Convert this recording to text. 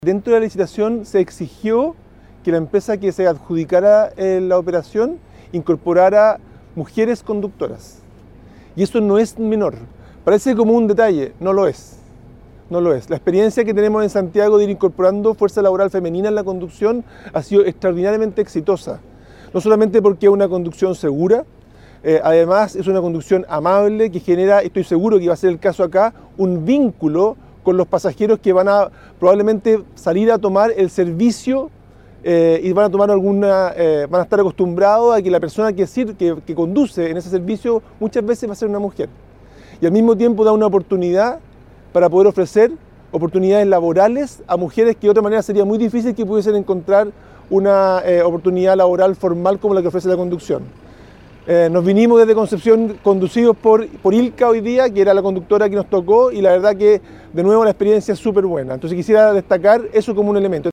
Dentro de la licitación se exigió que la empresa que se adjudicara la operación incorporara mujeres conductoras. Y eso no es menor. Parece como un detalle, no lo es. No lo es. La experiencia que tenemos en Santiago de ir incorporando fuerza laboral femenina en la conducción ha sido extraordinariamente exitosa. No solamente porque es una conducción segura, además es una conducción amable que genera, estoy seguro que va a ser el caso acá, un vínculo con los pasajeros que van a probablemente salir a tomar el servicio y van a tomar van a estar acostumbrados a que la persona que conduce en ese servicio muchas veces va a ser una mujer. Y al mismo tiempo da una oportunidad para poder ofrecer oportunidades laborales a mujeres que de otra manera sería muy difícil que pudiesen encontrar una oportunidad laboral formal como la que ofrece la conducción. Nos vinimos desde Concepción conducidos por Ilka hoy día, que era la conductora que nos tocó, y la verdad que de nuevo la experiencia es súper buena. Entonces quisiera destacar eso como un elemento.